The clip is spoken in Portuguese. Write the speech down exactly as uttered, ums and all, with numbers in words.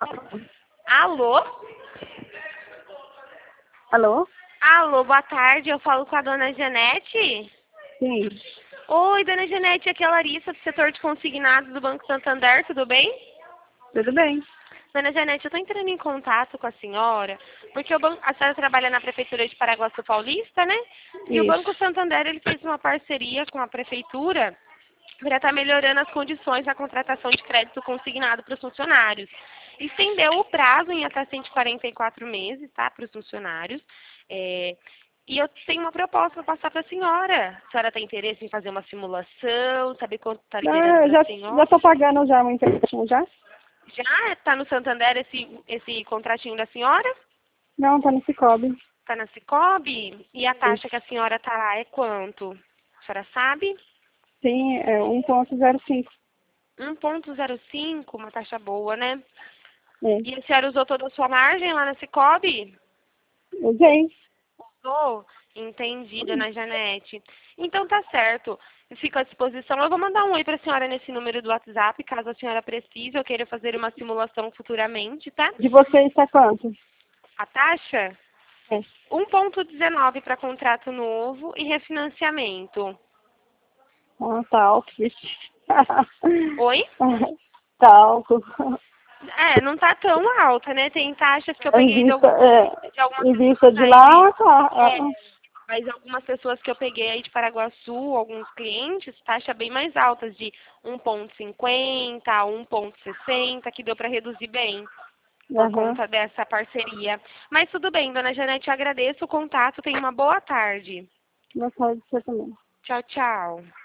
Alô? Alô? Alô, boa tarde. Eu falo com a dona Janete? Sim, Oi, dona Janete, aqui é a Larissa, do setor de consignados do Banco Santander, tudo bem? tudo bem. Dona Janete, eu estou entrando em contato com a senhora, porque o banco, a senhora trabalha na Prefeitura de Paraguaçu Paulista, né? E o Banco Isso. Santander, ele fez uma parceria com a Prefeitura para estar melhorando as condições da contratação de crédito consignado para os funcionários. Estendeu o prazo em até cento e quarenta e quatro meses, tá, para os funcionários. É, e eu tenho uma proposta para passar para a senhora. A senhora tem interesse em fazer uma simulação, saber quanto está liberando Ah, para a já já senhora? estou pagando já o empréstimo já? Já está no Santander esse, esse contratinho da senhora? Não, tá no Cicobi. Está na Cicobi? E a taxa que a Isso. senhora está lá é quanto? A senhora sabe? Sim, é um ponto zero cinco. um ponto zero cinco, uma taxa boa, né? É. E a senhora usou toda a sua margem lá na Cicobi? Usei. Usou? Entendi, dona Janete. Então tá certo. Eu fico à disposição. Eu vou mandar um oi para a senhora nesse número do WhatsApp, caso a senhora precise ou queira fazer uma simulação futuramente, tá? De vocês está quanto? A taxa? É. um ponto dezenove para contrato novo e refinanciamento. Ah, tá alto, vixe. Oi? Tá alto. É, não tá tão alta, né? Tem taxas que eu Em peguei de, vista, algum, é, de algumas em vista pessoas de aí de. lá, tá. É, Ah, mas algumas pessoas que eu peguei aí de Paraguaçu, alguns clientes, taxa bem mais altas, de um ponto cinquenta, um ponto sessenta, que deu para reduzir bem por aham. conta dessa parceria. Mas tudo bem, dona Janete, agradeço o contato, tenha uma boa tarde. Não pode ser também. Tchau, tchau.